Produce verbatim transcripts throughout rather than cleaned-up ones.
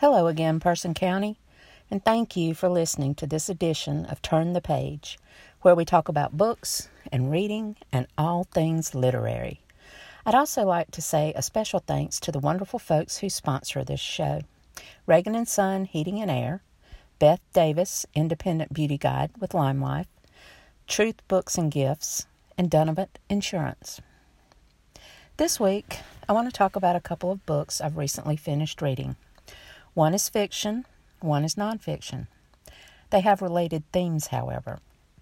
Hello again, Person County, and thank you for listening to this edition of Turn the Page, where we talk about books and reading and all things literary. I'd also like to say a special thanks to the wonderful folks who sponsor this show. Reagan and Son Heating and Air, Beth Davis, Independent Beauty Guide with Lime Life, Truth Books and Gifts, and Donovan Insurance. This week, I want to talk about a couple of books I've recently finished reading. One is fiction, one is nonfiction. They have related themes, however.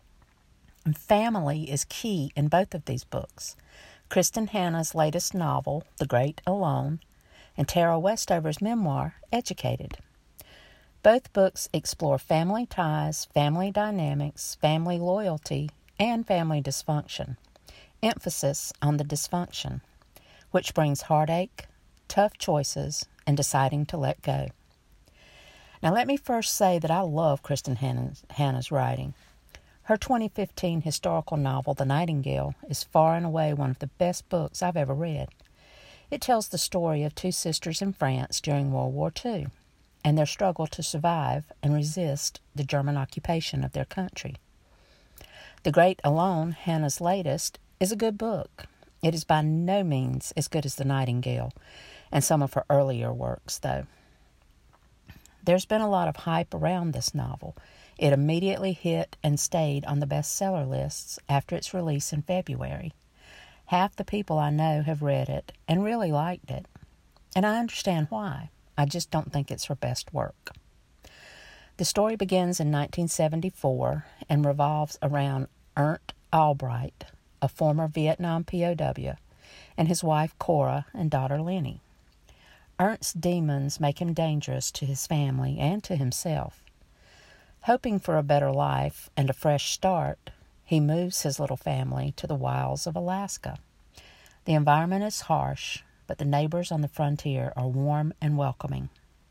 Family is key in both of these books. Kristin Hannah's latest novel, The Great Alone, and Tara Westover's memoir, Educated. Both books explore family ties, family dynamics, family loyalty, and family dysfunction. Emphasis on the dysfunction, which brings heartache, tough choices, and deciding to let go. Now, let me first say that I love Kristin Hannah's, Hannah's writing. Her twenty fifteen historical novel, The Nightingale, is far and away one of the best books I've ever read. It tells the story of two sisters in France during World War Two and their struggle to survive and resist the German occupation of their country. The Great Alone, Hannah's latest, is a good book. It is by no means as good as The Nightingale and some of her earlier works, though. There's been a lot of hype around this novel. It immediately hit and stayed on the bestseller lists after its release in February. Half the people I know have read it and really liked it, and I understand why. I just don't think it's her best work. The story begins in nineteen seventy-four and revolves around Ernst Albright, a former Vietnam P O W, and his wife Cora and daughter Lenny. Ernst's demons make him dangerous to his family and to himself. Hoping for a better life and a fresh start, he moves his little family to the wilds of Alaska. The environment is harsh, but the neighbors on the frontier are warm and welcoming.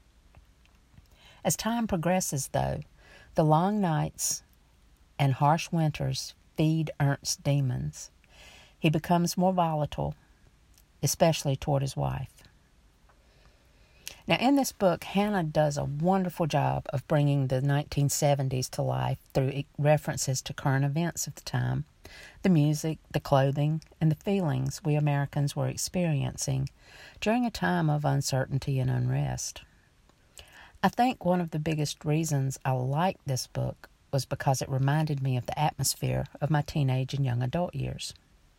As time progresses, though, the long nights and harsh winters feed Ernst's demons. He becomes more volatile, especially toward his wife. Now, in this book, Hannah does a wonderful job of bringing the nineteen seventies to life through references to current events of the time, the music, the clothing, and the feelings we Americans were experiencing during a time of uncertainty and unrest. I think one of the biggest reasons I liked this book was because it reminded me of the atmosphere of my teenage and young adult years.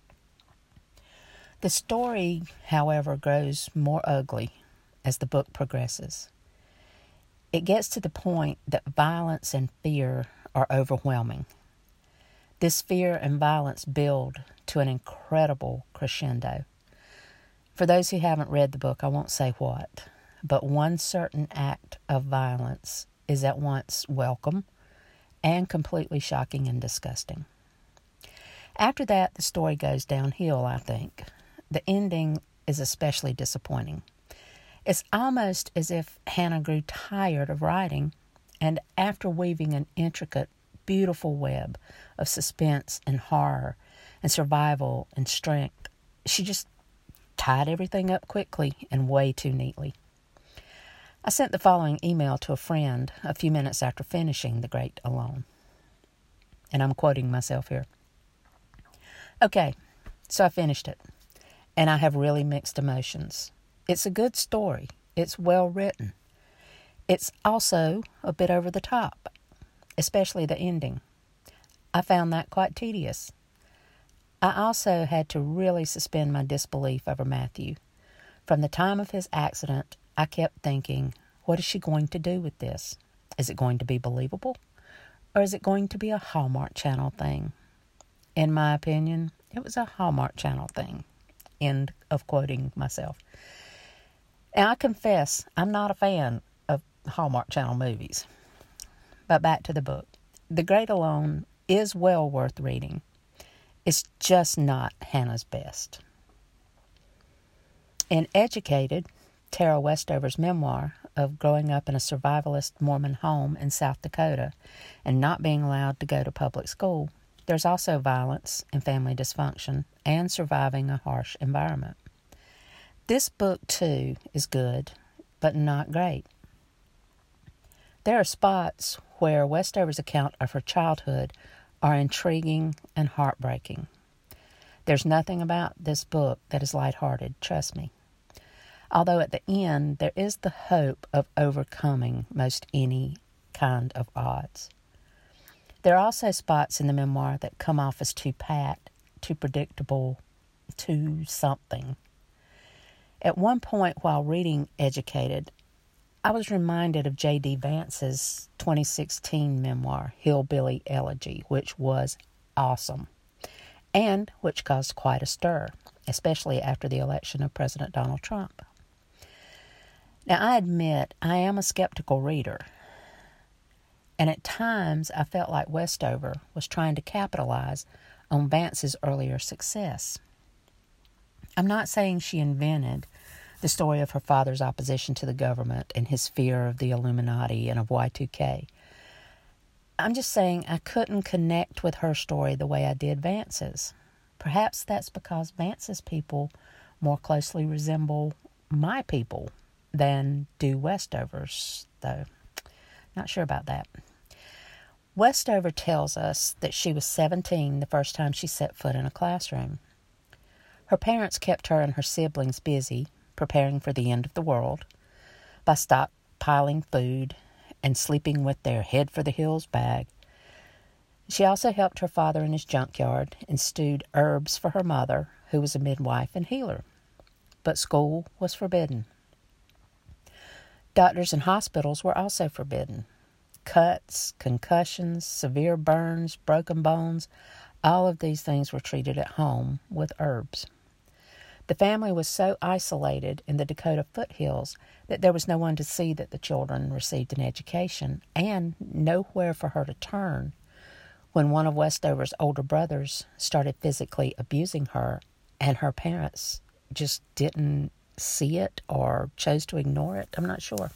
The story, however, grows more ugly as the book progresses. It gets to the point that violence and fear are overwhelming. This fear and violence build to an incredible crescendo. For those who haven't read the book, I won't say what, but one certain act of violence is at once welcome and completely shocking and disgusting. After that, the story goes downhill, I think. The ending is especially disappointing. It's almost as if Hannah grew tired of writing, and after weaving an intricate, beautiful web of suspense and horror and survival and strength, she just tied everything up quickly and way too neatly. I sent the following email to a friend a few minutes after finishing The Great Alone, and I'm quoting myself here. Okay, so I finished it, and I have really mixed emotions. It's a good story. It's well written. It's also a bit over the top, especially the ending. I found that quite tedious. I also had to really suspend my disbelief over Matthew. From the time of his accident, I kept thinking, what is she going to do with this? Is it going to be believable? Or is it going to be a Hallmark Channel thing? In my opinion, it was a Hallmark Channel thing. End of quoting myself. And I confess, I'm not a fan of Hallmark Channel movies. But back to the book. The Great Alone is well worth reading. It's just not Hannah's best. In Educated, Tara Westover's memoir of growing up in a survivalist Mormon home in South Dakota and not being allowed to go to public school, there's also violence and family dysfunction and surviving a harsh environment. This book, too, is good, but not great. There are spots where Westover's account of her childhood are intriguing and heartbreaking. There's nothing about this book that is lighthearted, trust me. Although at the end, there is the hope of overcoming most any kind of odds. There are also spots in the memoir that come off as too pat, too predictable, too something. At one point while reading Educated, I was reminded of J D Vance's twenty sixteen memoir, Hillbilly Elegy, which was awesome, and which caused quite a stir, especially after the election of President Donald Trump. Now, I admit I am a skeptical reader, and at times I felt like Westover was trying to capitalize on Vance's earlier success. I'm not saying she invented the story of her father's opposition to the government and his fear of the Illuminati and of Y two K. I'm just saying I couldn't connect with her story the way I did Vance's. Perhaps that's because Vance's people more closely resemble my people than do Westover's, though. Not sure about that. Westover tells us that she was seventeen the first time she set foot in a classroom. Her parents kept her and her siblings busy preparing for the end of the world by stockpiling food and sleeping with their head-for-the-hills bag. She also helped her father in his junkyard and stewed herbs for her mother, who was a midwife and healer. But school was forbidden. Doctors and hospitals were also forbidden. Cuts, concussions, severe burns, broken bones, all of these things were treated at home with herbs. The family was so isolated in the Dakota foothills that there was no one to see that the children received an education and nowhere for her to turn when one of Westover's older brothers started physically abusing her and her parents just didn't see it or chose to ignore it. I'm not sure.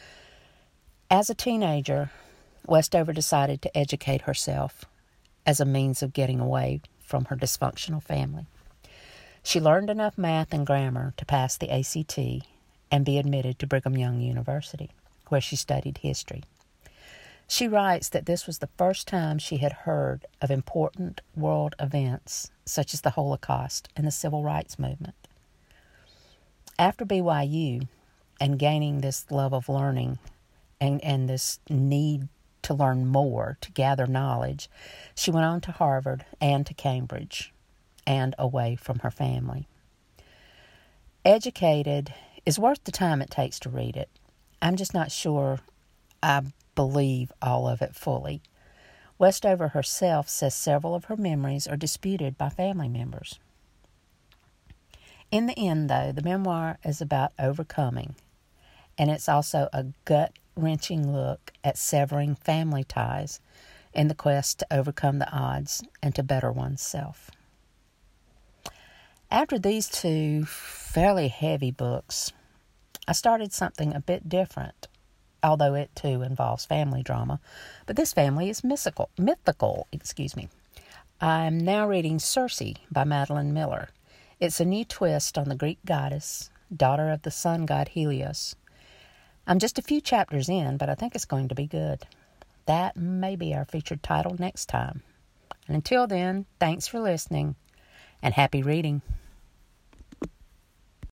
As a teenager, Westover decided to educate herself as a means of getting away from her dysfunctional family. She learned enough math and grammar to pass the A C T and be admitted to Brigham Young University, where she studied history. She writes that this was the first time she had heard of important world events such as the Holocaust and the Civil Rights Movement. After B Y U and gaining this love of learning and, and this need to learn more, to gather knowledge, she went on to Harvard and to Cambridge and away from her family. Educated is worth the time it takes to read it. I'm just not sure I believe all of it fully. Westover herself says several of her memories are disputed by family members. In the end, though, the memoir is about overcoming, and it's also a gut-wrenching look at severing family ties in the quest to overcome the odds and to better oneself. After these two fairly heavy books, I started something a bit different, although it too involves family drama, but this family is mythical. mythical, excuse me. I'm now reading Circe by Madeline Miller. It's a new twist on the Greek goddess, daughter of the sun god Helios. I'm just a few chapters in, but I think it's going to be good. That may be our featured title next time. And until then, thanks for listening, and happy reading.